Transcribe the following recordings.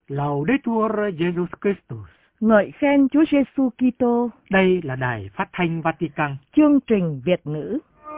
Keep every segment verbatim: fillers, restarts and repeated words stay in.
Laudetur Jesus Christus. Ngợi khen Chúa Giêsu Kitô. Đây là Đài Phát thanh Vatican. Chương trình Việt ngữ.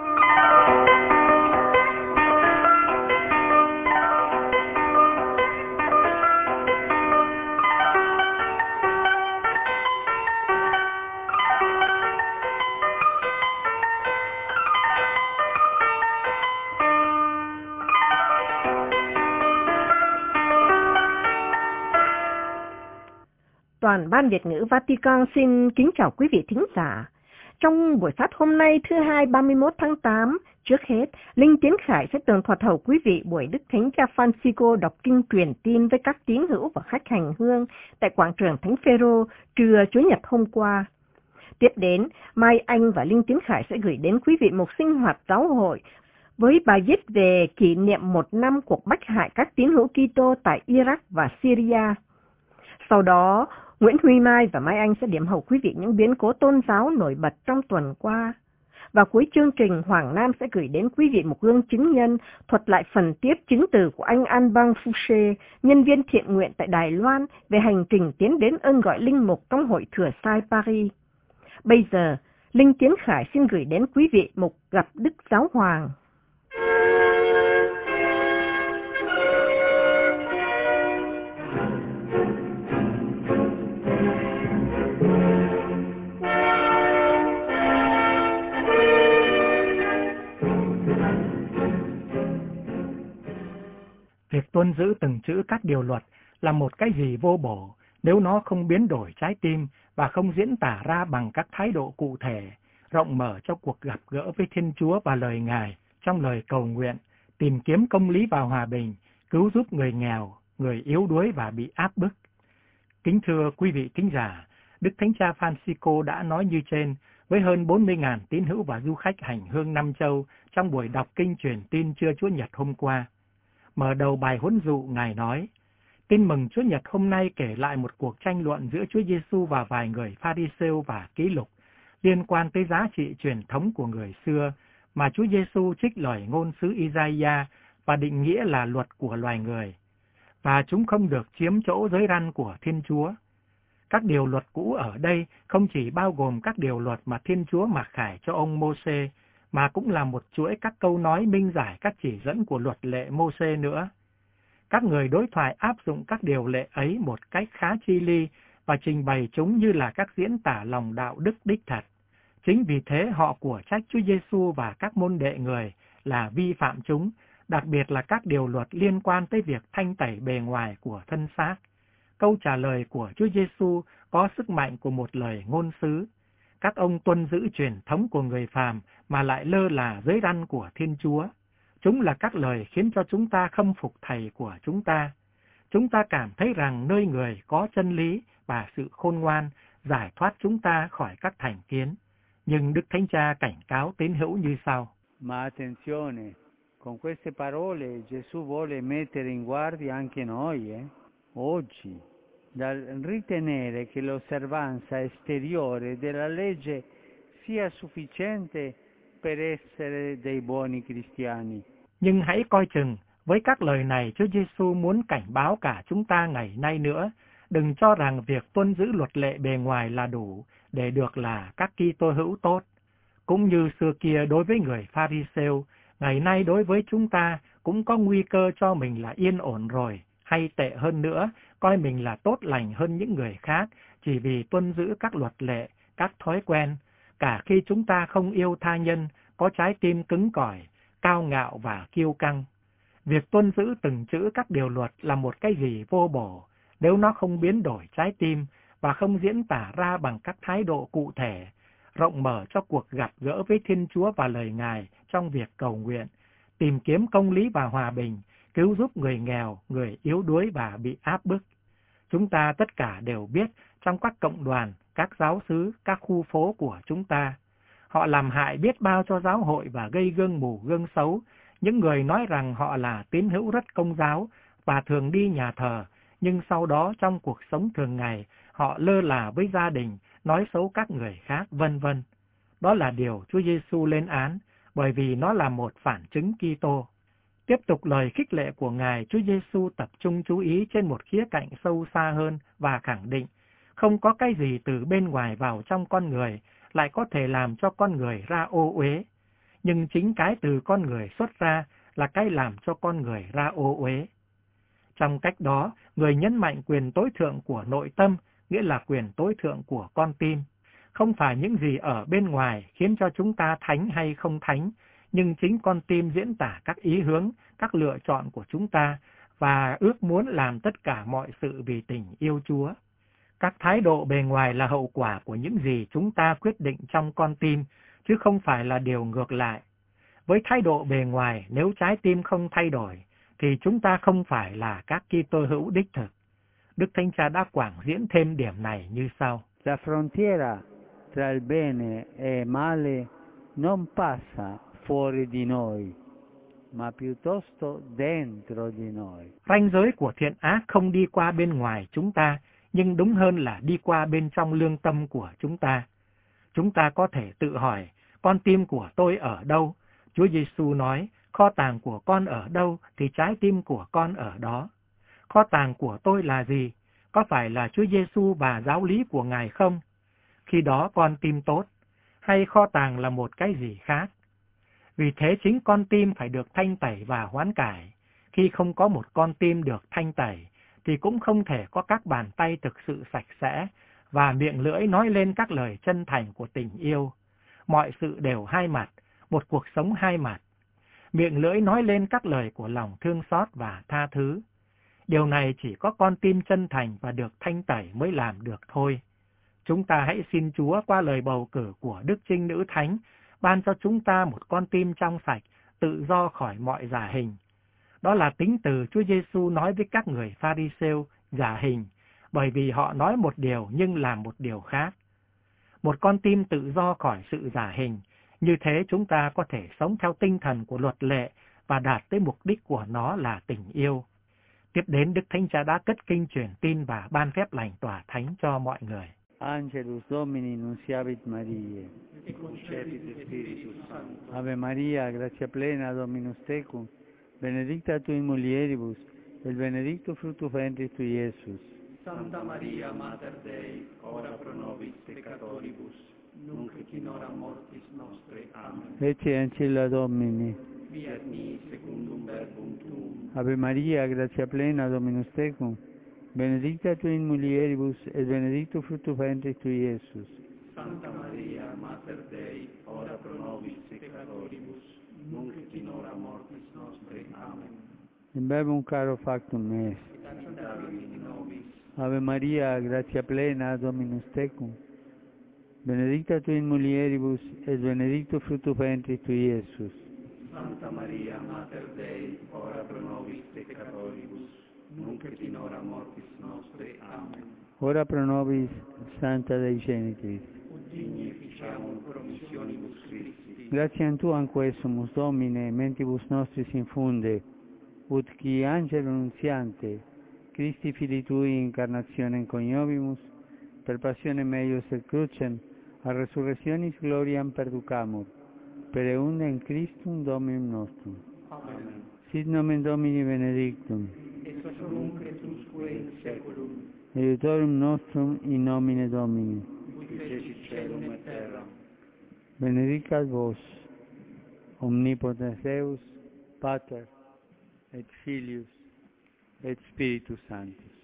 Toàn ban Việt ngữ Vatican xin kính chào quý vị thính giả. Trong buổi phát hôm nay thứ hai ba mươi mốt tháng tám, trước hết, Linh Tiến Khải sẽ tường thuật hầu quý vị buổi Đức Thánh Cha Francisco đọc kinh truyền tin với các tín hữu và khách hành hương tại quảng trường Thánh Phêrô trưa Chủ nhật hôm qua. Tiếp đến, Mai Anh và Linh Tiến Khải sẽ gửi đến quý vị một sinh hoạt giáo hội với bài viết về kỷ niệm một năm cuộc bách hại các tín hữu Kitô tại Iraq và Syria. Sau đó, Nguyễn Huy Mai và Mai Anh sẽ điểm hầu quý vị những biến cố tôn giáo nổi bật trong tuần qua. Và cuối chương trình, Hoàng Nam sẽ gửi đến quý vị một gương chứng nhân thuật lại phần tiếp chứng từ của anh Alban Fouché, nhân viên thiện nguyện tại Đài Loan, về hành trình tiến đến ơn gọi linh mục trong hội Thừa Sai Paris. Bây giờ, Linh Tiến Khải xin gửi đến quý vị một gặp Đức Giáo Hoàng. Việc tuân giữ từng chữ các điều luật là một cái gì vô bổ nếu nó không biến đổi trái tim và không diễn tả ra bằng các thái độ cụ thể, rộng mở cho cuộc gặp gỡ với Thiên Chúa và lời Ngài trong lời cầu nguyện, tìm kiếm công lý và hòa bình, cứu giúp người nghèo, người yếu đuối và bị áp bức. Kính thưa quý vị thính giả, Đức Thánh Cha Francisco đã nói như trên với hơn bốn mươi nghìn tín hữu và du khách hành hương năm châu trong buổi đọc kinh truyền tin trưa Chúa Nhật hôm qua. Mở đầu bài huấn dụ, Ngài nói: Tin mừng Chúa Nhật hôm nay kể lại một cuộc tranh luận giữa Chúa Giêsu và vài người Pha-ri-sêu và ký lục liên quan tới giá trị truyền thống của người xưa mà Chúa Giêsu trích lời ngôn sứ Isaiah và định nghĩa là luật của loài người, và chúng không được chiếm chỗ giới răn của Thiên Chúa. Các điều luật cũ ở đây không chỉ bao gồm các điều luật mà Thiên Chúa mặc khải cho ông Mô-sê, mà cũng là một chuỗi các câu nói minh giải các chỉ dẫn của luật lệ Mô-sê nữa. Các người đối thoại áp dụng các điều lệ ấy một cách khá chi ly và trình bày chúng như là các diễn tả lòng đạo đức đích thật. Chính vì thế họ của trách Chúa Giêsu và các môn đệ người là vi phạm chúng, đặc biệt là các điều luật liên quan tới việc thanh tẩy bề ngoài của thân xác. Câu trả lời của Chúa Giêsu có sức mạnh của một lời ngôn sứ. Các ông tuân giữ truyền thống của người phàm mà lại lơ là giới răn của Thiên Chúa. Chúng là các lời khiến cho chúng ta khâm phục Thầy của chúng ta. Chúng ta cảm thấy rằng nơi người có chân lý và sự khôn ngoan giải thoát chúng ta khỏi các thành kiến. Nhưng Đức Thánh Cha cảnh cáo tín hữu như sau: Ma attenzione, con queste parole Gesù vuole mettere in guardia anche noi, eh? Oggi, dal ritenere che l'osservanza esteriore della legge sia sufficiente per essere dei buoni cristiani. Nhưng hãy coi chừng, với các lời này Chúa Giêsu muốn cảnh báo cả chúng ta ngày nay nữa, đừng cho rằng việc tuân giữ luật lệ bề ngoài là đủ để được là các Kitô hữu tốt. Cũng như xưa kia đối với người Pha-ri-sêu, ngày nay đối với chúng ta cũng có nguy cơ cho mình là yên ổn rồi, hay tệ hơn nữa, coi mình là tốt lành hơn những người khác chỉ vì tuân giữ các luật lệ, các thói quen, cả khi chúng ta không yêu tha nhân, có trái tim cứng cỏi, cao ngạo và kiêu căng. Việc tuân giữ từng chữ các điều luật là một cái gì vô bổ nếu nó không biến đổi trái tim và không diễn tả ra bằng các thái độ cụ thể, rộng mở cho cuộc gặp gỡ với Thiên Chúa và lời Ngài trong việc cầu nguyện, tìm kiếm công lý và hòa bình, cứu giúp người nghèo, người yếu đuối và bị áp bức. Chúng ta tất cả đều biết trong các cộng đoàn, các giáo xứ, các khu phố của chúng ta, họ làm hại biết bao cho giáo hội và gây gương mù gương xấu, những người nói rằng họ là tín hữu rất công giáo và thường đi nhà thờ, nhưng sau đó trong cuộc sống thường ngày, họ lơ là với gia đình, nói xấu các người khác, vân vân. Đó là điều Chúa Giêsu lên án, bởi vì nó là một phản chứng Kitô. Tiếp tục lời khích lệ của Ngài, Chúa Giêsu tập trung chú ý trên một khía cạnh sâu xa hơn và khẳng định, không có cái gì từ bên ngoài vào trong con người lại có thể làm cho con người ra ô uế, nhưng chính cái từ con người xuất ra là cái làm cho con người ra ô uế. Trong cách đó, người nhấn mạnh quyền tối thượng của nội tâm, nghĩa là quyền tối thượng của con tim. Không phải những gì ở bên ngoài khiến cho chúng ta thánh hay không thánh, nhưng chính con tim diễn tả các ý hướng, các lựa chọn của chúng ta và ước muốn làm tất cả mọi sự vì tình yêu Chúa. Các thái độ bề ngoài là hậu quả của những gì chúng ta quyết định trong con tim, chứ không phải là điều ngược lại. Với thái độ bề ngoài, nếu trái tim không thay đổi, thì chúng ta không phải là các Kitô hữu đích thực. Đức Thánh Cha đã quảng diễn thêm điểm này như sau. La frontiera tra il bene e male non passa fuori di noi, ma piuttosto dentro di noi. Ranh giới của thiện ác không đi qua bên ngoài chúng ta, nhưng đúng hơn là đi qua bên trong lương tâm của chúng ta. Chúng ta có thể tự hỏi, con tim của tôi ở đâu? Chúa Giêsu nói, kho tàng của con ở đâu thì trái tim của con ở đó. Kho tàng của tôi là gì? Có phải là Chúa Giêsu và giáo lý của Ngài không? Khi đó con tim tốt, hay kho tàng là một cái gì khác? Vì thế chính con tim phải được thanh tẩy và hoán cải. Khi không có một con tim được thanh tẩy, thì cũng không thể có các bàn tay thực sự sạch sẽ, và miệng lưỡi nói lên các lời chân thành của tình yêu. Mọi sự đều hai mặt, một cuộc sống hai mặt. Miệng lưỡi nói lên các lời của lòng thương xót và tha thứ. Điều này chỉ có con tim chân thành và được thanh tẩy mới làm được thôi. Chúng ta hãy xin Chúa qua lời bầu cử của Đức Trinh Nữ Thánh, ban cho chúng ta một con tim trong sạch, tự do khỏi mọi giả hình. Đó là tính từ Chúa Giêsu nói với các người Pha-ri-sêu giả hình, bởi vì họ nói một điều nhưng làm một điều khác. Một con tim tự do khỏi sự giả hình, như thế chúng ta có thể sống theo tinh thần của luật lệ và đạt tới mục đích của nó là tình yêu. Tiếp đến, Đức Thánh Cha đã cất kinh truyền tin và ban phép lành tỏa thánh cho mọi người. Angelus Domini nunciavit Mariae, et concepit Spiritus Sancto. Ave Maria, gratia plena Dominus tecum, benedicta tui mulieribus, et benedictus fructus ventris tui, Iesus. Santa Maria, Mater Dei, ora pro nobis peccatoribus, nunc et in hora mortis nostre. Amen. Ecce ancilla Domini. Fiat mi secundum verbum tuum. Ave Maria, gratia plena Dominus tecum, benedicta tui in mulieribus, et benedictus fructus ventris tui, Iesus. Santa Maria, Mater Dei, ora pro nobis peccatoribus, nunc et in hora mortis nostre. Amen. In verbum caro factum est. Et acceptavit in nobis. Ave Maria, gratia plena Dominus tecum, benedicta tui in mulieribus, et benedictus fructus ventris tui, Iesus. Santa Maria, Mater Dei, ora pro nobis peccatoribus, nunc et in hora mortis nostre. Amen. Ora pro nobis, Santa Dei Genitris. Ut digni ficiamur promissionibus Christi. Gratiam Tuam quesumus, Domine, mentibus nostris infunde, ut qui angelo nuntiante, Christi Filii Tui incarnationem coniovimus, per passionem meius et crucem, a resurrectionis gloriam perducamur, per eundem Christum Dominum nostrum. Amen. Sit nomen Domini benedictum, Et nunc et usque in saeculum, aiutorium nostrum in nomine Domini. qui fecit caelum et terram. Benedicat vos, omnipotens Deus, Pater, et Filius, et Spiritus Sanctus.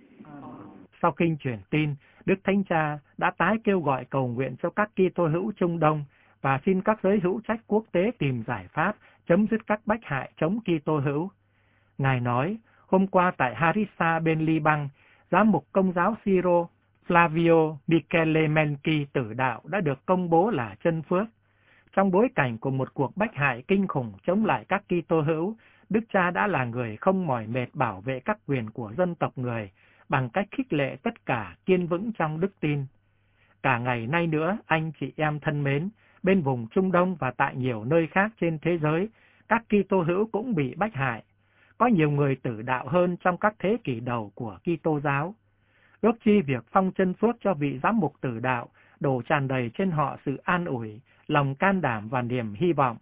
Sau kinh truyền tin, Đức Thánh Cha đã tái kêu gọi cầu nguyện cho các Kitô hữu Trung Đông và xin các giới hữu trách quốc tế tìm giải pháp chấm dứt các bách hại chống Kitô hữu. Ngài nói, hôm qua tại Harissa bên Liban, giám mục Công giáo Syro Flavio Michele Menki tử đạo đã được công bố là chân phước. Trong bối cảnh của một cuộc bách hại kinh khủng chống lại các Kitô hữu, Đức Cha đã là người không mỏi mệt bảo vệ các quyền của dân tộc người bằng cách khích lệ tất cả kiên vững trong đức tin. Cả ngày nay nữa, anh chị em thân mến, bên vùng Trung Đông và tại nhiều nơi khác trên thế giới, các Kitô hữu cũng bị bách hại. Có nhiều người tử đạo hơn trong các thế kỷ đầu của Kitô giáo. Ước chi việc phong chân phước cho vị giám mục tử đạo đổ tràn đầy trên họ sự an ủi, lòng can đảm và niềm hy vọng.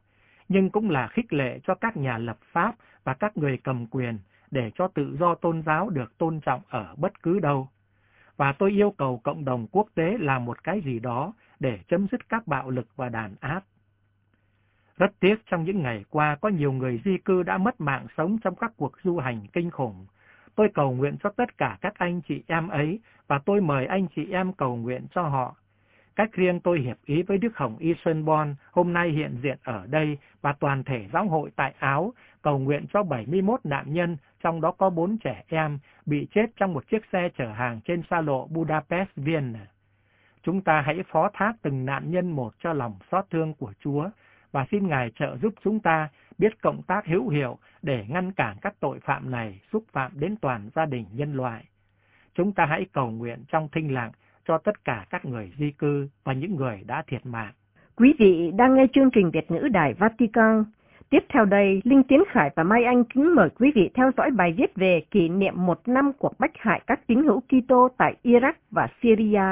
nhưng cũng là khích lệ cho các nhà lập pháp và các người cầm quyền để cho tự do tôn giáo được tôn trọng ở bất cứ đâu. Và tôi yêu cầu cộng đồng quốc tế làm một cái gì đó để chấm dứt các bạo lực và đàn áp. Rất tiếc trong những ngày qua có nhiều người di cư đã mất mạng sống trong các cuộc du hành kinh khủng. Tôi cầu nguyện cho tất cả các anh chị em ấy và tôi mời anh chị em cầu nguyện cho họ. Cách riêng tôi hiệp ý với Đức Hồng Y Sơn Bon hôm nay hiện diện ở đây và toàn thể giáo hội tại Áo cầu nguyện cho bảy mươi mốt nạn nhân, trong đó có bốn trẻ em, bị chết trong một chiếc xe chở hàng trên xa lộ Budapest-Vienna. Chúng ta hãy phó thác từng nạn nhân một cho lòng xót thương của Chúa và xin Ngài trợ giúp chúng ta biết cộng tác hữu hiệu để ngăn cản các tội phạm này xúc phạm đến toàn gia đình nhân loại. Chúng ta hãy cầu nguyện trong thinh lặng cho tất cả các người di cư và những người đã thiệt mạng. Quý vị đang nghe chương trình Việt ngữ Đài Vatican. Tiếp theo đây, Linh Tiến Khải và Mai Anh kính mời quý vị theo dõi bài viết về kỷ niệm một năm cuộc bách hại các tín hữu Kitô tại Iraq và Syria.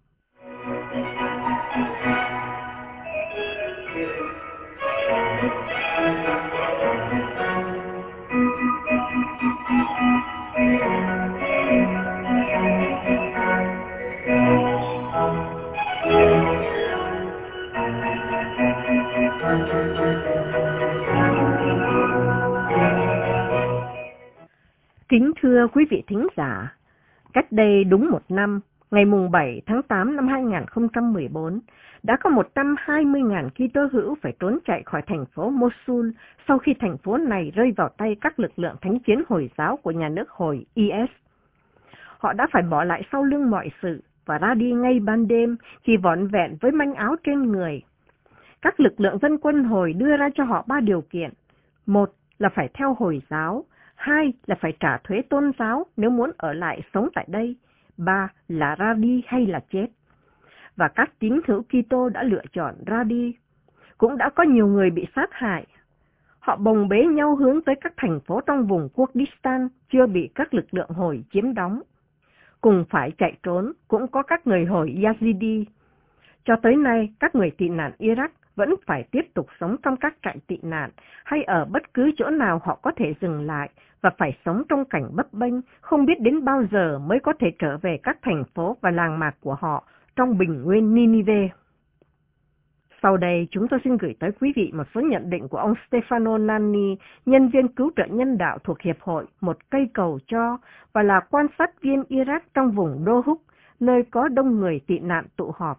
Kính thưa quý vị thính giả, cách đây đúng một năm, ngày mùng bảy tháng tám năm hai nghìn không trăm mười bốn, đã có một trăm hai mươi nghìn Kitô hữu phải trốn chạy khỏi thành phố Mosul sau khi thành phố này rơi vào tay các lực lượng thánh chiến Hồi giáo của nhà nước Hồi I S. Họ đã phải bỏ lại sau lưng mọi sự và ra đi ngay ban đêm, chỉ vỏn vẹn với manh áo trên người. Các lực lượng dân quân Hồi đưa ra cho họ ba điều kiện. Một là phải theo Hồi giáo, hai là phải trả thuế tôn giáo nếu muốn ở lại sống tại đây, ba là ra đi hay là chết. Và các tín hữu Kitô đã lựa chọn ra đi. Cũng đã có nhiều người bị sát hại. Họ bồng bế nhau hướng tới các thành phố trong vùng Kurdistan chưa bị các lực lượng Hồi chiếm đóng. Cùng phải chạy trốn cũng có các người Hồi Yazidi. Cho tới nay, các người tị nạn Iraq vẫn phải tiếp tục sống trong các trại tị nạn hay ở bất cứ chỗ nào họ có thể dừng lại và phải sống trong cảnh bấp bênh, không biết đến bao giờ mới có thể trở về các thành phố và làng mạc của họ trong bình nguyên Ninive. Sau đây, chúng tôi xin gửi tới quý vị một số nhận định của ông Stefano Nanni, nhân viên cứu trợ nhân đạo thuộc Hiệp hội Một Cây Cầu Cho và là quan sát viên Iraq trong vùng Dohuk, nơi có đông người tị nạn tụ họp.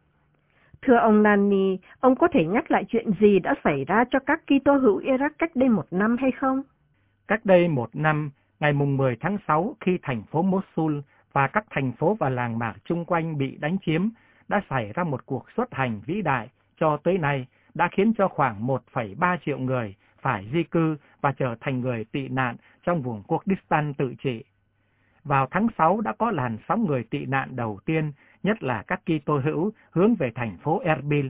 Thưa ông Nanni, ông có thể nhắc lại chuyện gì đã xảy ra cho các Kitô hữu Iraq cách đây một năm hay không? Cách đây một năm, ngày mùng mười tháng sáu, khi thành phố Mosul và các thành phố và làng mạc chung quanh bị đánh chiếm, đã xảy ra một cuộc xuất hành vĩ đại cho tới nay đã khiến cho khoảng một phẩy ba triệu người phải di cư và trở thành người tị nạn trong vùng Kurdistan tự trị. Vào tháng sáu đã có làn sóng người tị nạn đầu tiên, nhất là các Kitô hữu hướng về thành phố Erbil.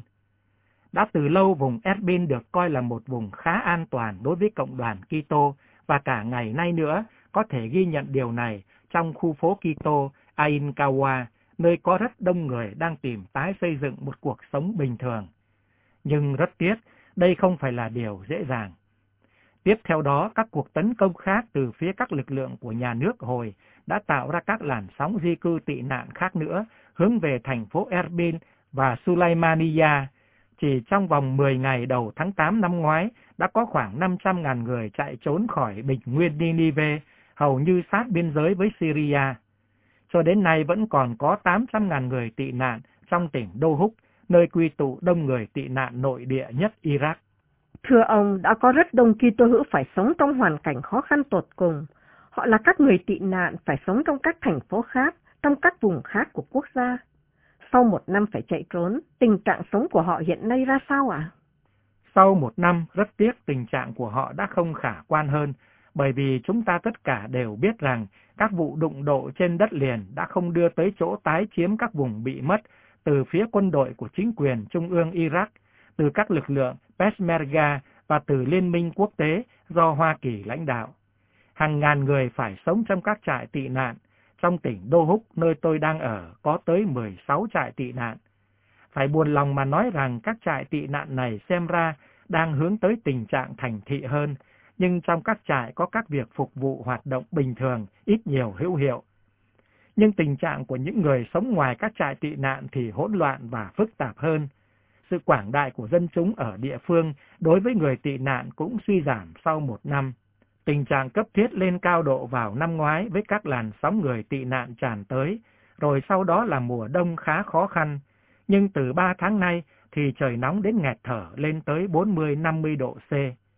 Đã từ lâu vùng Erbil được coi là một vùng khá an toàn đối với cộng đoàn Kitô và cả ngày nay nữa có thể ghi nhận điều này trong khu phố Kitô Ain Kawa, nơi có rất đông người đang tìm tái xây dựng một cuộc sống bình thường. Nhưng rất tiếc, đây không phải là điều dễ dàng. Tiếp theo đó, các cuộc tấn công khác từ phía các lực lượng của nhà nước Hồi đã tạo ra các làn sóng di cư tị nạn khác nữa hướng về thành phố Erbil và Sulaimaniya. Chỉ trong vòng mười ngày đầu tháng tám năm ngoái, đã có khoảng năm trăm nghìn người chạy trốn khỏi bình nguyên Ninive, hầu như sát biên giới với Syria. Cho đến nay vẫn còn có tám trăm nghìn người tị nạn trong tỉnh Dohuk, nơi quy tụ đông người tị nạn nội địa nhất Iraq. Thưa ông, đã có rất đông Kitô hữu phải sống trong hoàn cảnh khó khăn tột cùng. Họ là các người tị nạn phải sống trong các thành phố khác, trong các vùng khác của quốc gia. Sau một năm phải chạy trốn, tình trạng sống của họ hiện nay ra sao ạ? À? Sau một năm, rất tiếc tình trạng của họ đã không khả quan hơn, bởi vì chúng ta tất cả đều biết rằng các vụ đụng độ trên đất liền đã không đưa tới chỗ tái chiếm các vùng bị mất từ phía quân đội của chính quyền Trung ương Iraq, từ các lực lượng Peshmerga và từ Liên minh quốc tế do Hoa Kỳ lãnh đạo. Hàng ngàn người phải sống trong các trại tị nạn. Trong tỉnh Dohuk, nơi tôi đang ở, có tới mười sáu trại tị nạn. Phải buồn lòng mà nói rằng các trại tị nạn này xem ra đang hướng tới tình trạng thành thị hơn, nhưng trong các trại có các việc phục vụ hoạt động bình thường, ít nhiều hữu hiệu. Nhưng tình trạng của những người sống ngoài các trại tị nạn thì hỗn loạn và phức tạp hơn. Sự quảng đại của dân chúng ở địa phương đối với người tị nạn cũng suy giảm sau một năm. Tình trạng cấp thiết lên cao độ vào năm ngoái với các làn sóng người tị nạn tràn tới, rồi sau đó là mùa đông khá khó khăn. Nhưng từ ba tháng nay thì trời nóng đến nghẹt thở lên tới bốn mươi đến năm mươi độ C.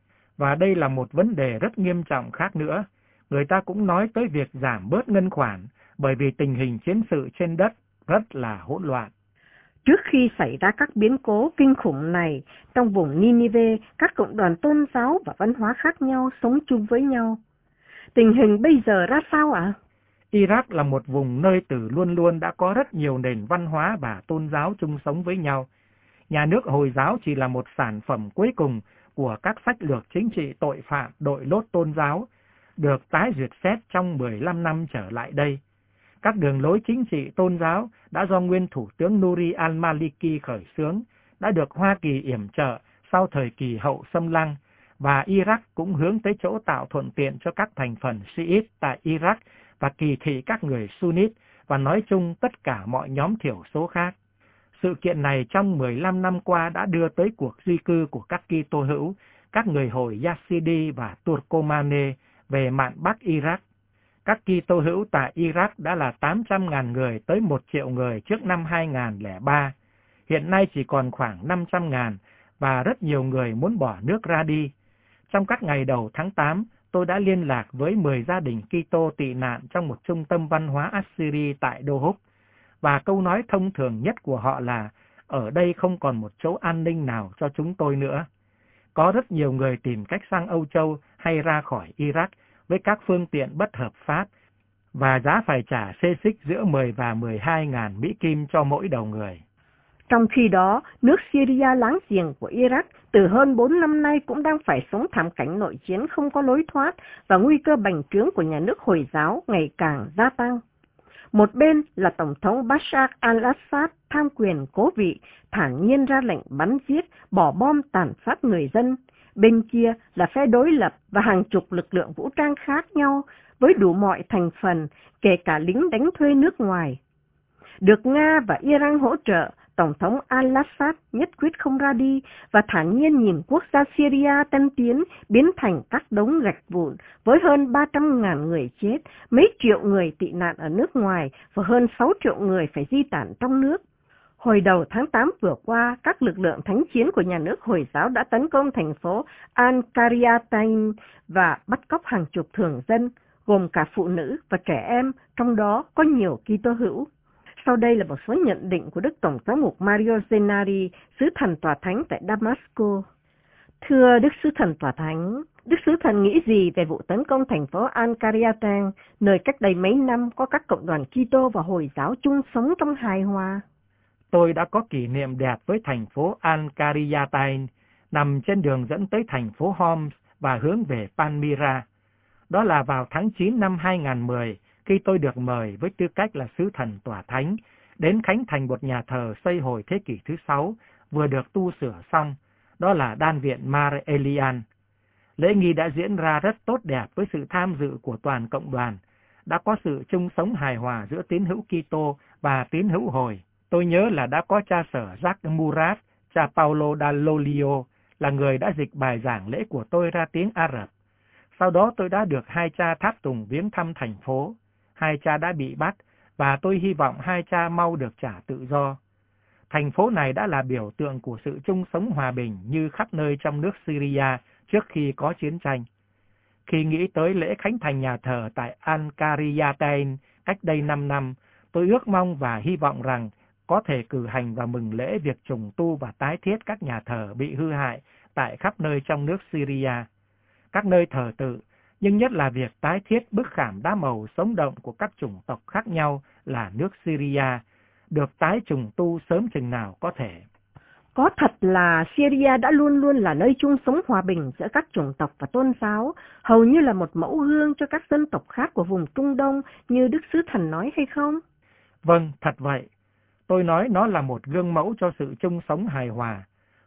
Và đây là một vấn đề rất nghiêm trọng khác nữa. Người ta cũng nói tới việc giảm bớt ngân khoản, bởi vì tình hình chiến sự trên đất rất là hỗn loạn. Trước khi xảy ra các biến cố kinh khủng này, trong vùng Ninive, các cộng đoàn tôn giáo và văn hóa khác nhau sống chung với nhau. Tình hình bây giờ ra sao ạ? À? Iraq là một vùng nơi từ luôn luôn đã có rất nhiều nền văn hóa và tôn giáo chung sống với nhau. Nhà nước Hồi giáo chỉ là một sản phẩm cuối cùng của các sách lược chính trị tội phạm đội lốt tôn giáo, được tái duyệt xét trong mười lăm năm trở lại đây. Các đường lối chính trị tôn giáo đã do nguyên Thủ tướng Nouri al-Maliki khởi xướng, đã được Hoa Kỳ yểm trợ sau thời kỳ hậu xâm lăng, và Iraq cũng hướng tới chỗ tạo thuận tiện cho các thành phần Shiite tại Iraq và kỳ thị các người Sunnit và nói chung tất cả mọi nhóm thiểu số khác. Sự kiện này trong mười lăm năm qua đã đưa tới cuộc di cư của các Kitô hữu, các người Hồi Yazidi và Turkomane về mạn Bắc Iraq. Các Kitô hữu tại Iraq đã là tám trăm nghìn người tới một triệu người trước năm hai nghìn không trăm lẻ ba. Hiện nay chỉ còn khoảng năm trăm nghìn và rất nhiều người muốn bỏ nước ra đi. Trong các ngày đầu tháng tám, tôi đã liên lạc với mười gia đình Kitô tị nạn trong một trung tâm văn hóa Assyri tại Dohuk. Và câu nói thông thường nhất của họ là, ở đây không còn một chỗ an ninh nào cho chúng tôi nữa. Có rất nhiều người tìm cách sang Âu Châu hay ra khỏi Iraq với các phương tiện bất hợp pháp, và giá phải trả xê xích giữa mười và mười hai nghìn Mỹ Kim cho mỗi đầu người. Trong khi đó, nước Syria láng giềng của Iraq từ hơn bốn năm nay cũng đang phải sống thảm cảnh nội chiến không có lối thoát và nguy cơ bành trướng của nhà nước Hồi giáo ngày càng gia tăng. Một bên là Tổng thống Bashar al-Assad tham quyền cố vị, thản nhiên ra lệnh bắn giết, bỏ bom tàn sát người dân. Bên kia là phe đối lập và hàng chục lực lượng vũ trang khác nhau với đủ mọi thành phần, kể cả lính đánh thuê nước ngoài. Được Nga và Iran hỗ trợ, Tổng thống al-Assad nhất quyết không ra đi và thản nhiên nhìn quốc gia Syria tân tiến biến thành các đống gạch vụn với hơn ba trăm nghìn người chết, mấy triệu người tị nạn ở nước ngoài và hơn sáu triệu người phải di tản trong nước. Hồi đầu tháng tám vừa qua, các lực lượng thánh chiến của nhà nước Hồi giáo đã tấn công thành phố Al-Qariyatain và bắt cóc hàng chục thường dân, gồm cả phụ nữ và trẻ em, trong đó có nhiều Kitô hữu. Sau đây là một số nhận định của Đức Tổng giám mục Mario Zenari, sứ thần tòa thánh tại Damascus. Thưa Đức sứ thần tòa thánh, Đức sứ thần nghĩ gì về vụ tấn công thành phố Al-Qariyatain, nơi cách đây mấy năm có các cộng đoàn Kitô và Hồi giáo chung sống trong hài hòa? Tôi đã có kỷ niệm đẹp với thành phố Al-Qariyatain, nằm trên đường dẫn tới thành phố Homs và hướng về Palmyra. Đó là vào tháng chín năm hai nghìn không trăm mười, khi tôi được mời với tư cách là sứ thần tòa thánh đến khánh thành một nhà thờ xây hồi thế kỷ thứ sáu vừa được tu sửa xong, đó là Đan viện Mar Elian. Lễ nghi đã diễn ra rất tốt đẹp với sự tham dự của toàn cộng đoàn, đã có sự chung sống hài hòa giữa tín hữu Kitô và tín hữu Hồi. Tôi nhớ là đã có cha sở Jacques Murat, cha Paulo Dall'Olio là người đã dịch bài giảng lễ của tôi ra tiếng Ả Rập. Sau đó tôi đã được hai cha tháp tùng viếng thăm thành phố. Hai cha đã bị bắt và tôi hy vọng hai cha mau được trả tự do. Thành phố này đã là biểu tượng của sự chung sống hòa bình như khắp nơi trong nước Syria trước khi có chiến tranh. Khi nghĩ tới lễ khánh thành nhà thờ tại Al-Qariyatain cách đây năm năm, tôi ước mong và hy vọng rằng có thể cử hành và mừng lễ việc trùng tu và tái thiết các nhà thờ bị hư hại tại khắp nơi trong nước Syria, các nơi thờ tự, nhưng nhất là việc tái thiết bức khảm đá màu sống động của các chủng tộc khác nhau là nước Syria, được tái trùng tu sớm chừng nào có thể. Có thật là Syria đã luôn luôn là nơi chung sống hòa bình giữa các chủng tộc và tôn giáo, hầu như là một mẫu gương cho các dân tộc khác của vùng Trung Đông như Đức Sứ Thần nói hay không? Vâng, thật vậy. Tôi nói nó là một gương mẫu cho sự chung sống hài hòa.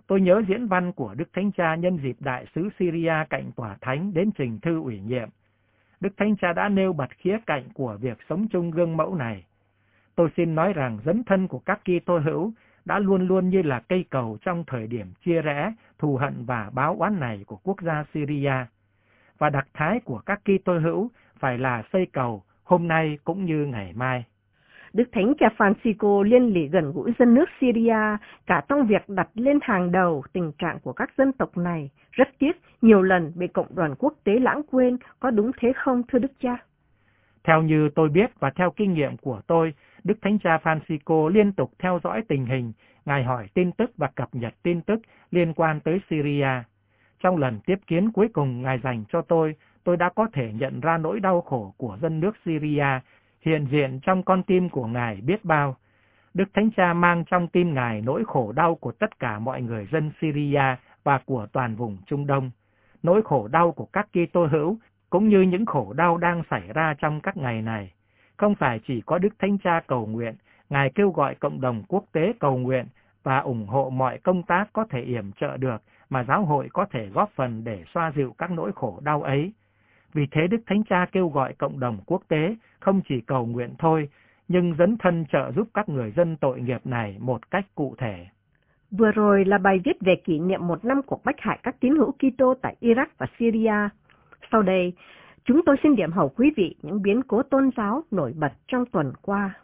Tôi nhớ diễn văn của Đức Thánh Cha nhân dịp đại sứ Syria cạnh tòa thánh đến trình thư ủy nhiệm. Đức Thánh Cha đã nêu bật khía cạnh của việc sống chung gương mẫu này. Tôi xin nói rằng dấn thân của các Kitô hữu đã luôn luôn như là cây cầu trong thời điểm chia rẽ, thù hận và báo oán này của quốc gia Syria. Và đặc thái của các Kitô hữu phải là xây cầu hôm nay cũng như ngày mai. Đức Thánh Cha Francisco liên lỉ gần gũi dân nước Syria, cả trong việc đặt lên hàng đầu tình trạng của các dân tộc này. Rất tiếc, nhiều lần bị cộng đoàn quốc tế lãng quên, có đúng thế không thưa Đức Cha? Theo như tôi biết và theo kinh nghiệm của tôi, Đức Thánh Cha Francisco liên tục theo dõi tình hình, Ngài hỏi tin tức và cập nhật tin tức liên quan tới Syria. Trong lần tiếp kiến cuối cùng Ngài dành cho tôi, tôi đã có thể nhận ra nỗi đau khổ của dân nước Syria, hiện diện trong con tim của Ngài biết bao. Đức Thánh Cha mang trong tim Ngài nỗi khổ đau của tất cả mọi người dân Syria và của toàn vùng Trung Đông. Nỗi khổ đau của các Kitô hữu cũng như những khổ đau đang xảy ra trong các ngày này. Không phải chỉ có Đức Thánh Cha cầu nguyện, Ngài kêu gọi cộng đồng quốc tế cầu nguyện và ủng hộ mọi công tác có thể yểm trợ được mà giáo hội có thể góp phần để xoa dịu các nỗi khổ đau ấy. Vì thế Đức Thánh Cha kêu gọi cộng đồng quốc tế không chỉ cầu nguyện thôi, nhưng dấn thân trợ giúp các người dân tội nghiệp này một cách cụ thể. Vừa rồi là bài viết về kỷ niệm một năm cuộc bách hại các tín hữu Kitô tại Iraq và Syria. Sau đây, chúng tôi xin điểm hầu quý vị những biến cố tôn giáo nổi bật trong tuần qua.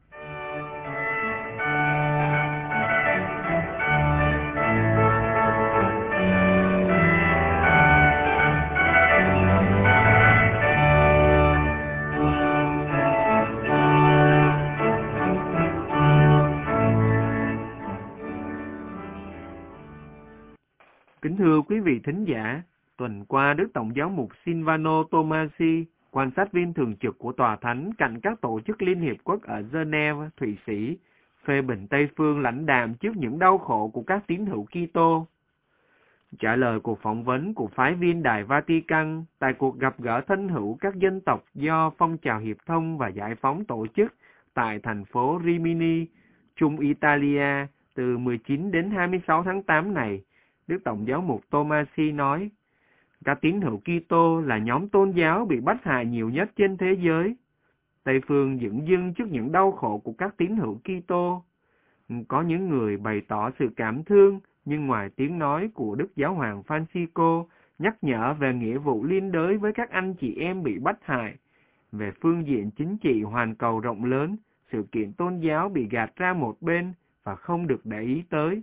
Kính thưa quý vị thính giả, tuần qua Đức Tổng giáo mục Silvano Tomasi, quan sát viên thường trực của Tòa Thánh cạnh các tổ chức Liên Hiệp Quốc ở Geneva, Thụy Sĩ, phê bình Tây Phương lãnh đạm trước những đau khổ của các tín hữu Kitô. Trả lời cuộc phỏng vấn của phái viên Đài Vatican tại cuộc gặp gỡ thân hữu các dân tộc do Phong trào Hiệp thông và Giải phóng tổ chức tại thành phố Rimini, Trung Italia từ mười chín đến hai mươi sáu tháng tám này, Đức Tổng giáo mục Tomasi nói, các tín hữu Kitô là nhóm tôn giáo bị bắt hại nhiều nhất trên thế giới. Tây phương dửng dưng trước những đau khổ của các tín hữu Kitô. Có những người bày tỏ sự cảm thương, nhưng ngoài tiếng nói của Đức Giáo hoàng Francisco nhắc nhở về nghĩa vụ liên đới với các anh chị em bị bắt hại, về phương diện chính trị hoàn cầu rộng lớn, sự kiện tôn giáo bị gạt ra một bên và không được để ý tới.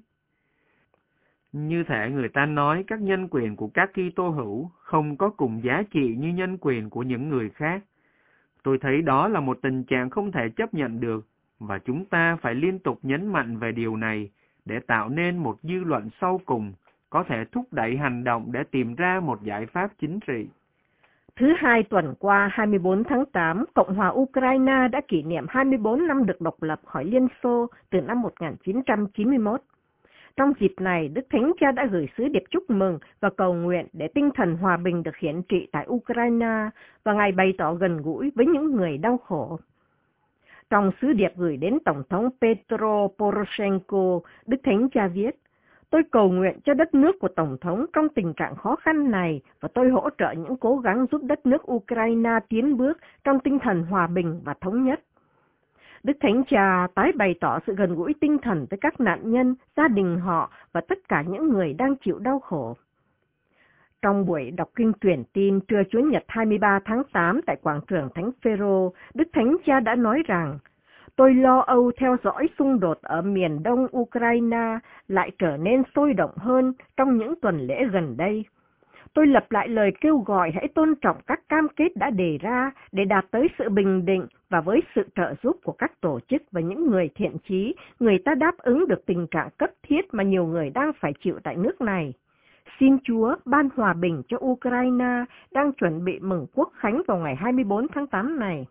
Như thể người ta nói các nhân quyền của các Kitô hữu không có cùng giá trị như nhân quyền của những người khác. Tôi thấy đó là một tình trạng không thể chấp nhận được, và chúng ta phải liên tục nhấn mạnh về điều này để tạo nên một dư luận sâu cùng, có thể thúc đẩy hành động để tìm ra một giải pháp chính trị. Thứ hai tuần qua, hai mươi bốn tháng tám, Cộng hòa Ukraine đã kỷ niệm hai mươi bốn năm được độc lập khỏi Liên Xô từ năm một nghìn chín trăm chín mươi mốt. Trong dịp này, Đức Thánh Cha đã gửi sứ điệp chúc mừng và cầu nguyện để tinh thần hòa bình được hiển trị tại Ukraine, và Ngài bày tỏ gần gũi với những người đau khổ. Trong sứ điệp gửi đến Tổng thống Petro Poroshenko, Đức Thánh Cha viết, tôi cầu nguyện cho đất nước của Tổng thống trong tình trạng khó khăn này, và tôi hỗ trợ những cố gắng giúp đất nước Ukraine tiến bước trong tinh thần hòa bình và thống nhất. Đức Thánh Cha tái bày tỏ sự gần gũi tinh thần với các nạn nhân, gia đình họ và tất cả những người đang chịu đau khổ. Trong buổi đọc kinh tuyển tin trưa Chủ nhật hai mươi ba tháng tám tại quảng trường Thánh Phêrô, Đức Thánh Cha đã nói rằng, tôi lo âu theo dõi xung đột ở miền đông Ukraine lại trở nên sôi động hơn trong những tuần lễ gần đây. Tôi lặp lại lời kêu gọi hãy tôn trọng các cam kết đã đề ra để đạt tới sự bình định, và với sự trợ giúp của các tổ chức và những người thiện chí, người ta đáp ứng được tình trạng cấp thiết mà nhiều người đang phải chịu tại nước này. Xin Chúa ban hòa bình cho Ukraine đang chuẩn bị mừng Quốc khánh vào ngày hai mươi bốn tháng tám này.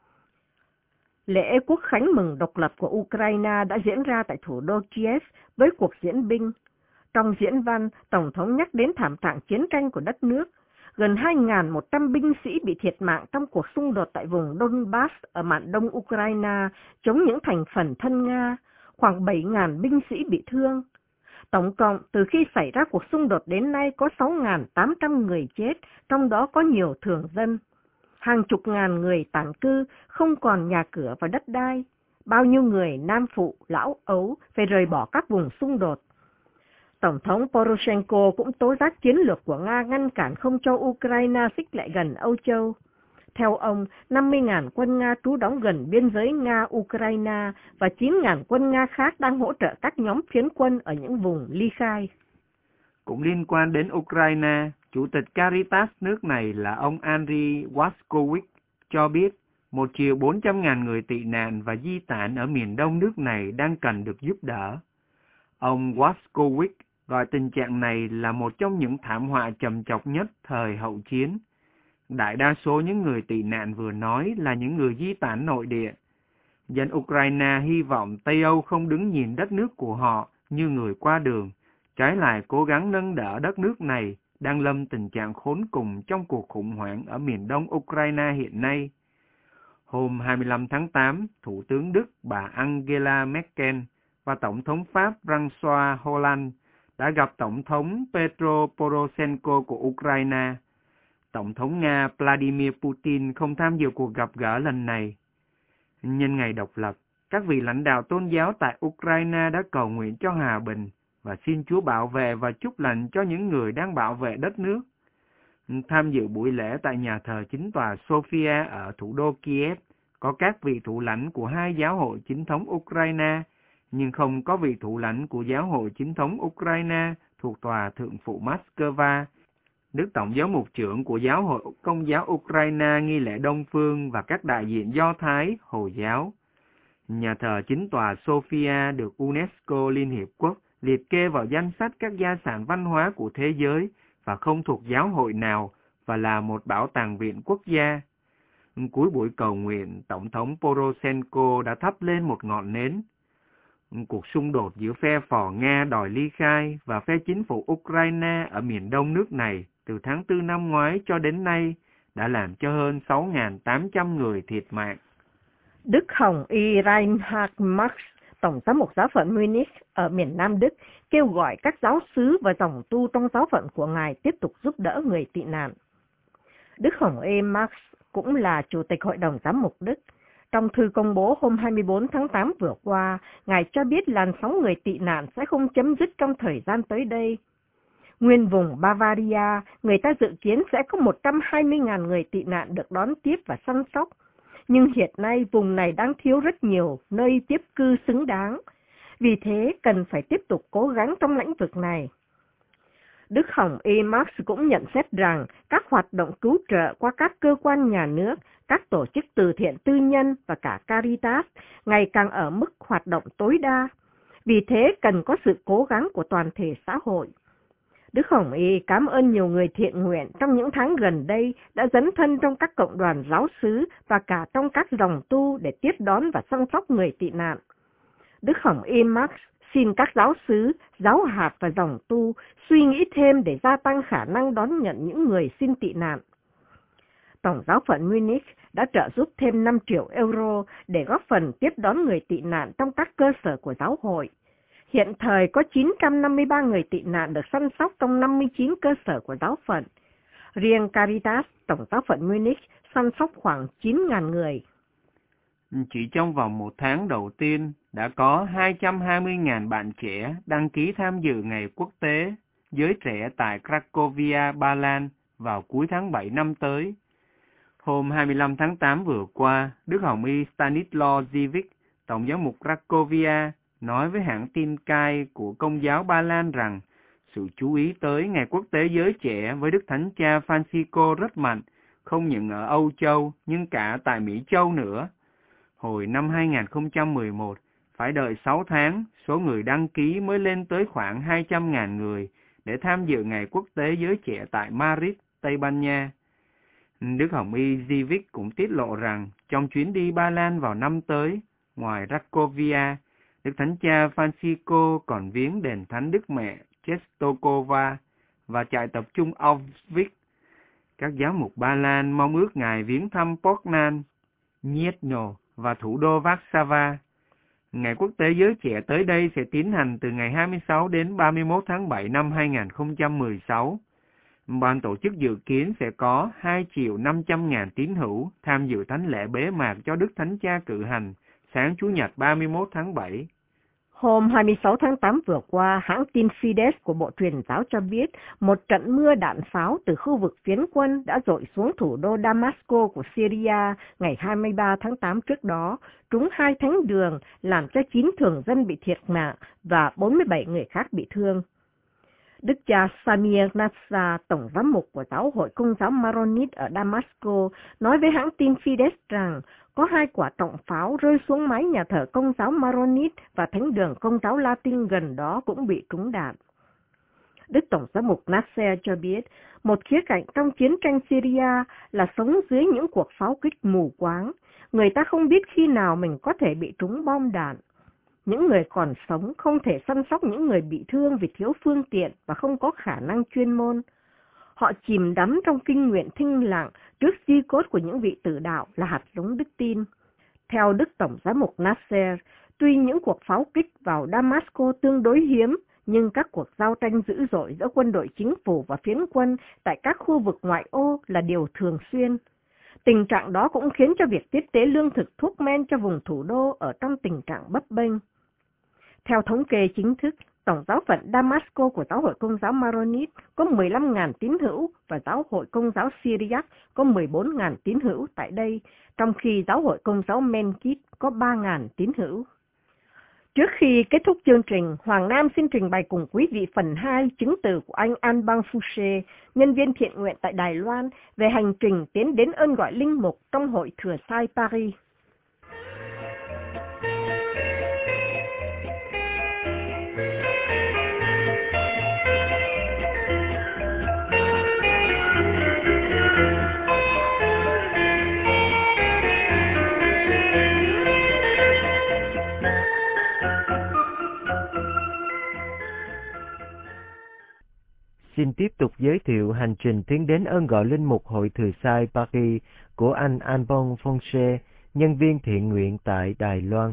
Lễ Quốc khánh mừng độc lập của Ukraine đã diễn ra tại thủ đô Kiev với cuộc diễn binh. Trong diễn văn, Tổng thống nhắc đến thảm trạng chiến tranh của đất nước. Gần hai nghìn một trăm binh sĩ bị thiệt mạng trong cuộc xung đột tại vùng Donbass ở mạn đông Ukraine chống những thành phần thân Nga, khoảng bảy nghìn binh sĩ bị thương. Tổng cộng từ khi xảy ra cuộc xung đột đến nay có sáu nghìn tám trăm người chết, trong đó có nhiều thường dân. Hàng chục ngàn người tản cư, không còn nhà cửa và đất đai. Bao nhiêu người nam phụ, lão ấu phải rời bỏ các vùng xung đột. Tổng thống Poroshenko cũng tố giác chiến lược của Nga ngăn cản không cho Ukraine xích lại gần Âu Châu. Theo ông, năm mươi nghìn quân Nga trú đóng gần biên giới Nga-Ukraine và chín nghìn quân Nga khác đang hỗ trợ các nhóm phiến quân ở những vùng ly khai. Cũng liên quan đến Ukraine, Chủ tịch Caritas nước này là ông Andriy Waskowicz cho biết một triệu bốn trăm ngàn người tị nạn và di tản ở miền đông nước này đang cần được giúp đỡ. Ông Waskowicz gọi tình trạng này là một trong những thảm họa trầm trọng nhất thời hậu chiến. Đại đa số những người tị nạn vừa nói là những người di tản nội địa. Dân Ukraine hy vọng Tây Âu không đứng nhìn đất nước của họ như người qua đường, trái lại cố gắng nâng đỡ đất nước này đang lâm tình trạng khốn cùng trong cuộc khủng hoảng ở miền đông Ukraine hiện nay. Hôm hai mươi lăm tháng tám, Thủ tướng Đức bà Angela Merkel và Tổng thống Pháp François Hollande đã gặp Tổng thống Petro Poroshenko của Ukraine. Tổng thống Nga Vladimir Putin không tham dự cuộc gặp gỡ lần này. Nhân ngày độc lập, các vị lãnh đạo tôn giáo tại Ukraine đã cầu nguyện cho hòa bình và xin Chúa bảo vệ và chúc lành cho những người đang bảo vệ đất nước. Tham dự buổi lễ tại nhà thờ chính tòa Sofia ở thủ đô Kiev có các vị thủ lãnh của hai giáo hội chính thống Ukraine, nhưng không có vị thủ lãnh của giáo hội chính thống Ukraine thuộc tòa thượng phụ Moscow. Đức Tổng giáo mục trưởng của giáo hội Công giáo Ukraine nghi lễ Đông Phương và các đại diện Do Thái, Hồi giáo. Nhà thờ chính tòa Sofia được UNESCO Liên Hiệp Quốc liệt kê vào danh sách các gia sản văn hóa của thế giới và không thuộc giáo hội nào và là một bảo tàng viện quốc gia. Cuối buổi cầu nguyện, Tổng thống Poroshenko đã thắp lên một ngọn nến. Cuộc xung đột giữa phe phò Nga đòi ly khai và phe chính phủ Ukraine ở miền đông nước này từ tháng tư năm ngoái cho đến nay đã làm cho hơn sáu nghìn tám trăm người thiệt mạng. Đức Hồng Y Reinhard Marx, Tổng giám mục giáo phận Munich ở miền Nam Đức, kêu gọi các giáo xứ và dòng tu trong giáo phận của Ngài tiếp tục giúp đỡ người tị nạn. Đức Hồng Y Marx cũng là Chủ tịch Hội đồng Giám mục Đức. Trong thư công bố hôm hai mươi bốn tháng tám vừa qua, Ngài cho biết làn sóng người tị nạn sẽ không chấm dứt trong thời gian tới đây. Nguyên vùng Bavaria, người ta dự kiến sẽ có một trăm hai mươi nghìn người tị nạn được đón tiếp và săn sóc. Nhưng hiện nay vùng này đang thiếu rất nhiều nơi tiếp cư xứng đáng. Vì thế cần phải tiếp tục cố gắng trong lĩnh vực này. Đức Hồng Y Marx cũng nhận xét rằng các hoạt động cứu trợ qua các cơ quan nhà nước, các tổ chức từ thiện tư nhân và cả Caritas ngày càng ở mức hoạt động tối đa. Vì thế cần có sự cố gắng của toàn thể xã hội. Đức Hồng Y cảm ơn nhiều người thiện nguyện trong những tháng gần đây đã dấn thân trong các cộng đoàn giáo xứ và cả trong các dòng tu để tiếp đón và chăm sóc người tị nạn. Đức Hồng Y Marx xin các giáo xứ, giáo hạt và dòng tu suy nghĩ thêm để gia tăng khả năng đón nhận những người xin tị nạn. Tổng giáo phận Munich đã trợ giúp thêm năm triệu euro để góp phần tiếp đón người tị nạn trong các cơ sở của giáo hội. Hiện thời có chín trăm năm mươi ba người tị nạn được săn sóc trong năm mươi chín cơ sở của giáo phận. Riêng Caritas, Tổng giáo phận Munich, săn sóc khoảng chín nghìn người. Chỉ trong vòng một tháng đầu tiên, đã có hai trăm hai mươi nghìn bạn trẻ đăng ký tham dự Ngày Quốc tế Giới Trẻ tại Cracovia, Ba Lan vào cuối tháng bảy năm tới. Hôm hai mươi lăm tháng tám vừa qua, Đức Hồng Y Stanislaw Dziwisz, Tổng giáo mục Cracovia, nói với hãng tin Cai của Công giáo Ba Lan rằng sự chú ý tới Ngày Quốc tế Giới Trẻ với Đức Thánh Cha Francisco rất mạnh, không những ở Âu Châu nhưng cả tại Mỹ Châu nữa. Hồi năm hai nghìn không trăm mười một, phải đợi sáu tháng, số người đăng ký mới lên tới khoảng hai trăm nghìn người để tham dự Ngày Quốc tế Giới Trẻ tại Madrid, Tây Ban Nha. Đức Hồng Y Dziwisz cũng tiết lộ rằng trong chuyến đi Ba Lan vào năm tới, ngoài Cracovia, Đức Thánh Cha Francisco còn viếng đền Thánh Đức Mẹ Czestochowa và trại tập trung Auschwitz. Các giáo mục Ba Lan mong ước Ngài viếng thăm Poznan, Gniezno và thủ đô Warsaw. Ngày Quốc tế Giới Trẻ tới đây sẽ tiến hành từ ngày hai mươi sáu đến ba mươi mốt tháng bảy năm hai nghìn không trăm mười sáu. Ban tổ chức dự kiến sẽ có hai triệu năm trăm ngàn tín hữu tham dự thánh lễ bế mạc cho Đức Thánh Cha cử hành sáng Chủ nhật ba mươi mốt tháng bảy. Hôm hai mươi sáu tháng tám vừa qua, hãng tin Fides của Bộ Truyền giáo cho biết một trận mưa đạn pháo từ khu vực phiến quân đã dội xuống thủ đô Damasco của Syria ngày hai mươi ba tháng tám trước đó, trúng hai thánh đường, làm cho chín thường dân bị thiệt mạng và bốn mươi bảy người khác bị thương. Đức cha Samir Nasser, tổng giám mục của giáo hội Công giáo Maronit ở Damasco, nói với hãng tin Fides rằng có hai quả trọng pháo rơi xuống mái nhà thờ Công giáo Maronit và thánh đường Công giáo Latin gần đó cũng bị trúng đạn. Đức tổng giám mục Nasser cho biết, một khía cạnh trong chiến tranh Syria là sống dưới những cuộc pháo kích mù quáng. Người ta không biết khi nào mình có thể bị trúng bom đạn. Những người còn sống không thể săn sóc những người bị thương vì thiếu phương tiện và không có khả năng chuyên môn. Họ chìm đắm trong kinh nguyện thinh lặng trước di cốt của những vị tử đạo là hạt giống đức tin. Theo Đức Tổng giám mục Nasser, tuy những cuộc pháo kích vào Damasco tương đối hiếm, nhưng các cuộc giao tranh dữ dội giữa quân đội chính phủ và phiến quân tại các khu vực ngoại ô là điều thường xuyên. Tình trạng đó cũng khiến cho việc tiếp tế lương thực thuốc men cho vùng thủ đô ở trong tình trạng bấp bênh. Theo thống kê chính thức, tổng giáo phận Damasco của giáo hội Công giáo Maronit có mười lăm nghìn tín hữu và giáo hội Công giáo Syriac có mười bốn nghìn tín hữu tại đây, trong khi giáo hội Công giáo Menkit có ba nghìn tín hữu. Trước khi kết thúc chương trình, Hoàng Nam xin trình bày cùng quý vị phần hai chứng từ của anh Alban Fouché, nhân viên thiện nguyện tại Đài Loan, về hành trình tiến đến ơn gọi linh mục trong hội Thừa Sai Paris. Xin tiếp tục giới thiệu hành trình tiến đến ơn gọi linh mục hội Thừa Sai Paris của anh Alban Fouché, nhân viên thiện nguyện tại Đài Loan.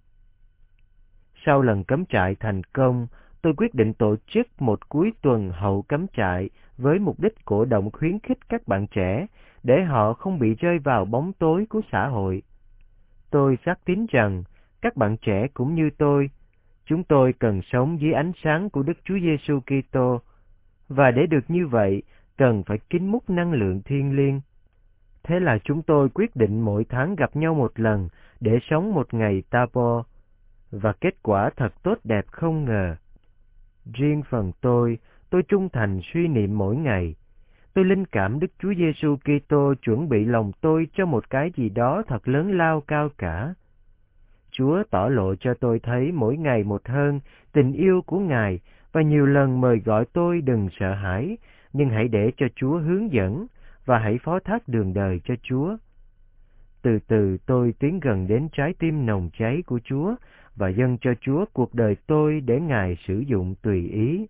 Sau lần cắm trại thành công, tôi quyết định tổ chức một cuối tuần hậu cắm trại với mục đích cổ động khuyến khích các bạn trẻ để họ không bị rơi vào bóng tối của xã hội. Tôi xác tín rằng các bạn trẻ cũng như tôi, chúng tôi cần sống dưới ánh sáng của Đức Chúa Giêsu Kitô. Và để được như vậy, cần phải kính múc năng lượng thiêng liêng. Thế là chúng tôi quyết định mỗi tháng gặp nhau một lần để sống một ngày Tabor. Và kết quả thật tốt đẹp không ngờ. Riêng phần tôi, tôi trung thành suy niệm mỗi ngày. Tôi linh cảm Đức Chúa Giêsu Kitô chuẩn bị lòng tôi cho một cái gì đó thật lớn lao cao cả. Chúa tỏ lộ cho tôi thấy mỗi ngày một hơn tình yêu của Ngài, và nhiều lần mời gọi tôi đừng sợ hãi, nhưng hãy để cho Chúa hướng dẫn, và hãy phó thác đường đời cho Chúa. Từ từ tôi tiến gần đến trái tim nồng cháy của Chúa, và dâng cho Chúa cuộc đời tôi để Ngài sử dụng tùy ý.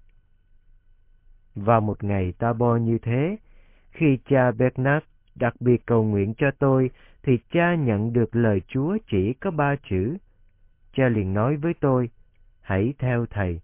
Vào một ngày Tabor như thế, khi cha Bernard đặc biệt cầu nguyện cho tôi, thì cha nhận được lời Chúa chỉ có ba chữ. Cha liền nói với tôi, hãy theo Thầy.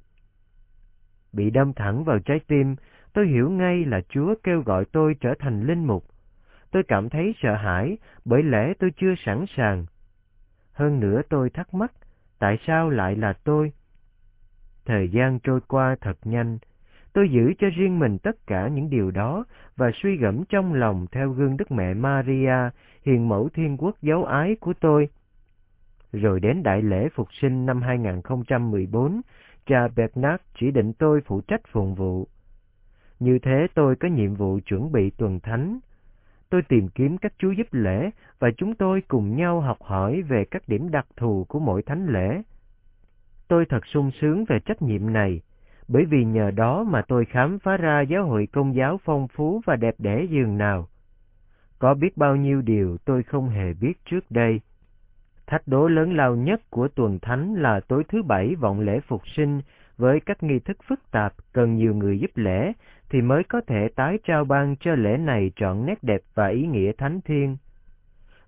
Bị đâm thẳng vào trái tim, tôi hiểu ngay là Chúa kêu gọi tôi trở thành linh mục. Tôi cảm thấy sợ hãi, bởi lẽ tôi chưa sẵn sàng. Hơn nữa tôi thắc mắc, tại sao lại là tôi? Thời gian trôi qua thật nhanh. Tôi giữ cho riêng mình tất cả những điều đó và suy gẫm trong lòng theo gương Đức Mẹ Maria, hiền mẫu thiên quốc dấu ái của tôi. Rồi đến đại lễ Phục sinh năm hai nghìn không trăm mười bốn, cha Bernard chỉ định tôi phụ trách phụng vụ. Như thế tôi có nhiệm vụ chuẩn bị tuần thánh. Tôi tìm kiếm các chú giúp lễ và chúng tôi cùng nhau học hỏi về các điểm đặc thù của mỗi thánh lễ. Tôi thật sung sướng về trách nhiệm này, bởi vì nhờ đó mà tôi khám phá ra giáo hội Công giáo phong phú và đẹp đẽ dường nào. Có biết bao nhiêu điều tôi không hề biết trước đây. Thách đố lớn lao nhất của tuần thánh là tối thứ bảy vọng lễ Phục sinh, với các nghi thức phức tạp cần nhiều người giúp lễ thì mới có thể tái trao ban cho lễ này trọn nét đẹp và ý nghĩa thánh thiêng.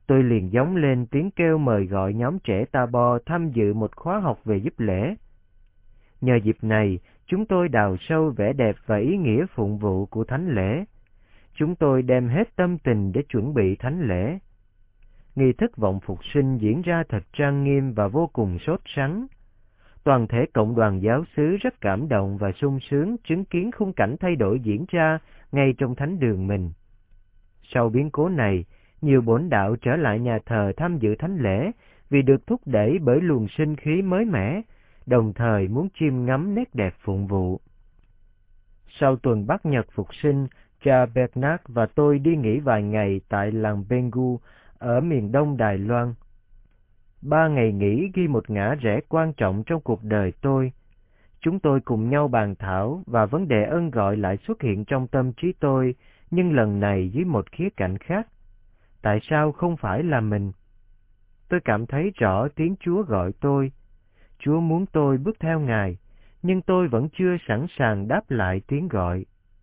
tôi liền gióng lên tiếng kêu mời gọi nhóm trẻ Tabor tham dự một khóa học về giúp lễ. Nhờ dịp này, chúng tôi đào sâu vẻ đẹp và ý nghĩa phụng vụ của thánh lễ. Chúng tôi đem hết tâm tình để chuẩn bị thánh lễ. Nghi thức vọng phục sinh diễn ra thật trang nghiêm và vô cùng sốt sắng. Toàn thể cộng đoàn giáo xứ rất cảm động và sung sướng chứng kiến khung cảnh thay đổi diễn ra ngay trong thánh đường mình. Sau biến cố này, nhiều bổn đạo trở lại nhà thờ tham dự thánh lễ vì được thúc đẩy bởi luồng sinh khí mới mẻ, đồng thời muốn chiêm ngắm nét đẹp phụng vụ. Sau tuần Bát Nhật phục sinh, cha Bernard và tôi đi nghỉ vài ngày tại làng Bengu ở miền đông Đài Loan. Ba ngày nghỉ ghi một ngã rẽ quan trọng trong cuộc đời tôi. Chúng tôi cùng nhau bàn thảo và vấn đề ơn gọi lại xuất hiện trong tâm trí tôi, nhưng lần này dưới một khía cạnh khác. Tại sao không phải là mình? Tôi cảm thấy rõ tiếng Chúa gọi tôi. Chúa muốn tôi bước theo Ngài, nhưng tôi vẫn chưa sẵn sàng đáp lại tiếng gọi.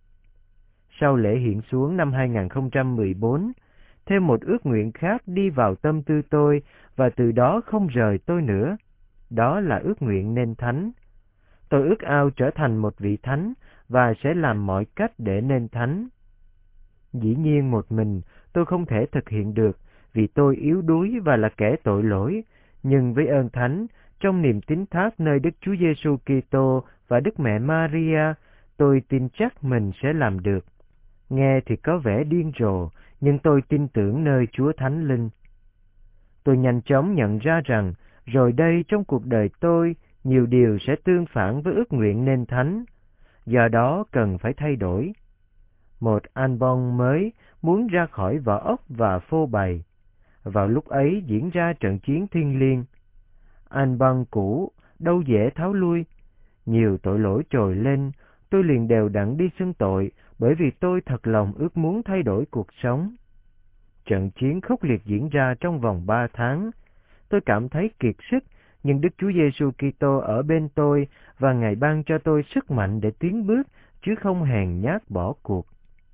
Sau lễ hiện xuống năm hai không một bốn, thêm một ước nguyện khác đi vào tâm tư tôi và từ đó không rời tôi nữa. Đó là ước nguyện nên thánh. Tôi ước ao trở thành một vị thánh và sẽ làm mọi cách để nên thánh. Dĩ nhiên một mình tôi không thể thực hiện được vì tôi yếu đuối và là kẻ tội lỗi, nhưng với ơn thánh, trong niềm tín thác nơi Đức Chúa Giêsu Kitô và Đức Mẹ Maria, tôi tin chắc mình sẽ làm được. Nghe thì có vẻ điên rồ, nhưng tôi tin tưởng nơi Chúa Thánh Linh. Tôi nhanh chóng nhận ra rằng, rồi đây trong cuộc đời tôi, nhiều điều sẽ tương phản với ước nguyện nên thánh, do đó cần phải thay đổi. Một album mới muốn ra khỏi vỏ ốc và phô bày. Vào lúc ấy diễn ra trận chiến thiêng liêng. Album cũ đâu dễ tháo lui. Nhiều tội lỗi trồi lên, tôi liền đều đặn đi xưng tội bởi vì tôi thật lòng ước muốn thay đổi cuộc sống. Trận chiến khốc liệt diễn ra trong vòng ba tháng. Tôi cảm thấy kiệt sức, nhưng Đức Chúa Giêsu Kitô ở bên tôi và Ngài ban cho tôi sức mạnh để tiến bước, chứ không hèn nhát bỏ cuộc.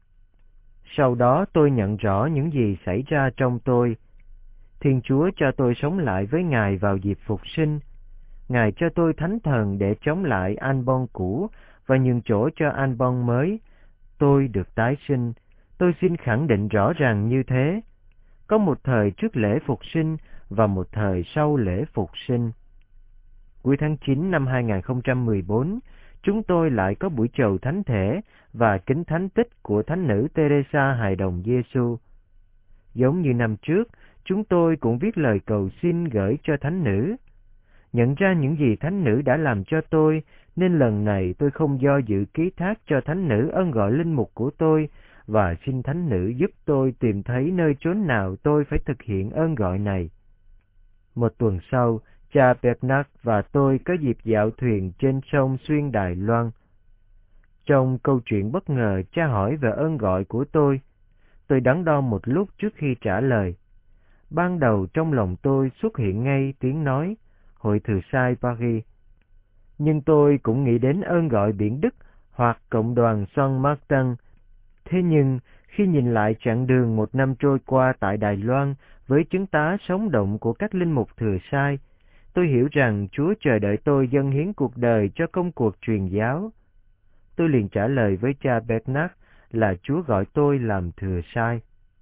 Sau đó tôi nhận rõ những gì xảy ra trong tôi. Thiên Chúa cho tôi sống lại với Ngài vào dịp phục sinh. Ngài cho tôi thánh thần để chống lại album cũ và nhường chỗ cho album mới. Tôi được tái sinh. Tôi xin khẳng định rõ ràng như thế. Có một thời trước lễ phục sinh và một thời sau lễ phục sinh. Cuối tháng chín năm hai không một bốn, chúng tôi lại có buổi chầu thánh thể và kính thánh tích của Thánh nữ Teresa Hài đồng Giêsu. Giống như năm trước, chúng tôi cũng viết lời cầu xin gửi cho Thánh nữ. Nhận ra những gì Thánh nữ đã làm cho tôi, nên lần này tôi không do dự ký thác cho Thánh nữ ơn gọi linh mục của tôi và xin Thánh nữ giúp tôi tìm thấy nơi chốn nào tôi phải thực hiện ơn gọi này. Một tuần sau, cha Bernard và tôi có dịp dạo thuyền trên sông xuyên Đài Loan. Trong câu chuyện bất ngờ cha hỏi về ơn gọi của tôi, tôi đắn đo một lúc trước khi trả lời. Ban đầu trong lòng tôi xuất hiện ngay tiếng nói, Hội Thừa Sai Paris. Nhưng tôi cũng nghĩ đến ơn gọi Biển Đức hoặc cộng đoàn Saint Martin. Thế nhưng, khi nhìn lại chặng đường một năm trôi qua tại Đài Loan với chứng tá sống động của các linh mục Thừa Sai, tôi hiểu rằng Chúa chờ đợi tôi dâng hiến cuộc đời cho công cuộc truyền giáo. Tôi liền trả lời với cha Bernard là Chúa gọi tôi làm Thừa Sai.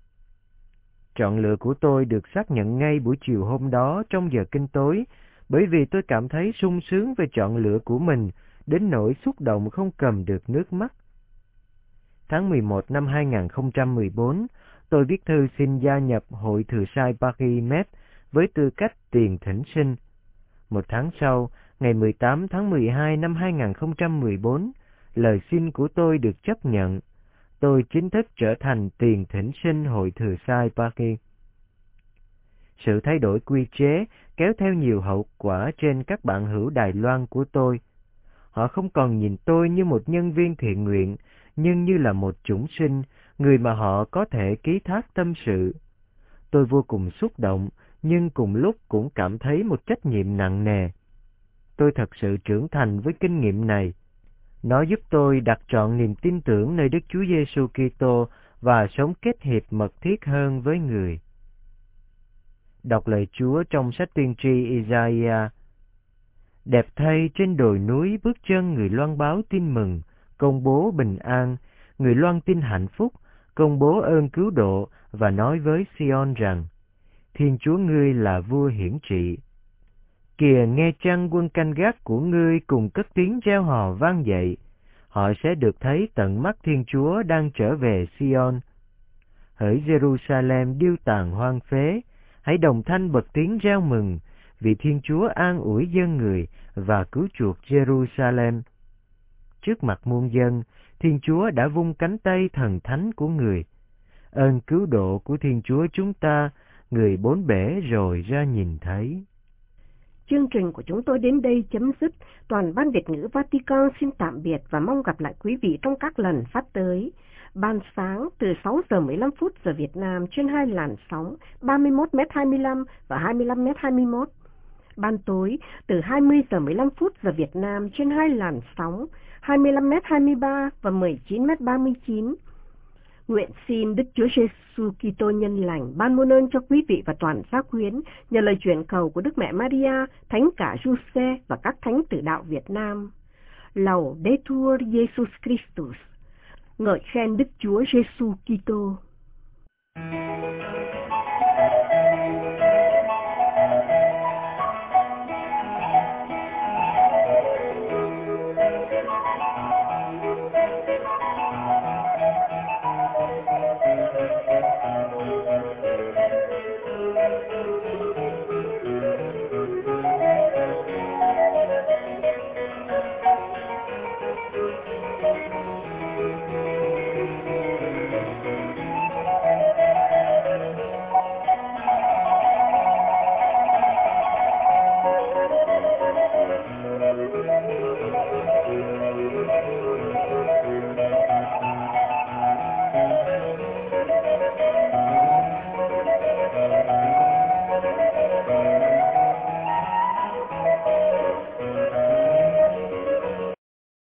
Chọn lựa của tôi được xác nhận ngay buổi chiều hôm đó trong giờ kinh tối, bởi vì tôi cảm thấy sung sướng về chọn lựa của mình, đến nỗi xúc động không cầm được nước mắt. Tháng mười một năm hai không một bốn, tôi viết thư xin gia nhập Hội Thừa Sai Paris Met với tư cách tiền thỉnh sinh. Một tháng sau, ngày mười tám tháng mười hai năm hai không một bốn, lời xin của tôi được chấp nhận. Tôi chính thức trở thành tiền thỉnh sinh Hội Thừa Sai Paris. Sự thay đổi quy chế kéo theo nhiều hậu quả trên các bạn hữu Đài Loan của tôi. Họ không còn nhìn tôi như một nhân viên thiện nguyện, nhưng như là một chủng sinh, người mà họ có thể ký thác tâm sự. Tôi vô cùng xúc động, nhưng cùng lúc cũng cảm thấy một trách nhiệm nặng nề. Tôi thật sự trưởng thành với kinh nghiệm này. Nó giúp tôi đặt trọn niềm tin tưởng nơi Đức Chúa Giêsu Kitô và sống kết hiệp mật thiết hơn với người. Đọc lời Chúa trong sách tiên tri Isaiah. Đẹp thay trên đồi núi bước chân người loan báo tin mừng, công bố bình an, người loan tin hạnh phúc, công bố ơn cứu độ và nói với Sion rằng: Thiên Chúa ngươi là vua hiển trị. Kìa nghe chăng quân canh gác của ngươi cùng cất tiếng reo hò vang dậy, họ sẽ được thấy tận mắt Thiên Chúa đang trở về Sion. Hỡi Jerusalem điêu tàn hoang phế, hãy đồng thanh bật tiếng reo mừng, vì Thiên Chúa an ủi dân người và cứu chuộc Jerusalem. Trước mặt muôn dân, Thiên Chúa đã vung cánh tay thần thánh của người. Ơn cứu độ của Thiên Chúa chúng ta, người bốn bể rồi ra nhìn thấy. Chương trình của chúng tôi đến đây chấm dứt. Toàn ban Việt ngữ Vatican xin tạm biệt và mong gặp lại quý vị trong các lần phát tới. Ban sáng từ sáu giờ mười lăm phút giờ Việt Nam trên hai làn sóng ba mươi mốt mét hai mươi lăm và hai mươi lăm mét hai mươi mốt. Ban tối từ hai mươi giờ mười lăm phút giờ Việt Nam trên hai làn sóng hai mươi lăm mét hai mươi ba và mười chín mét ba mươi chín. Nguyện xin Đức Chúa Giêsu Kitô nhân lành ban muôn ơn cho quý vị và toàn gia quyến nhờ lời chuyển cầu của Đức Mẹ Maria, Thánh cả Giuse và các thánh tử đạo Việt Nam. Laudetur Jesus Christus. Ngợi khen Đức Chúa Giêsu Kitô.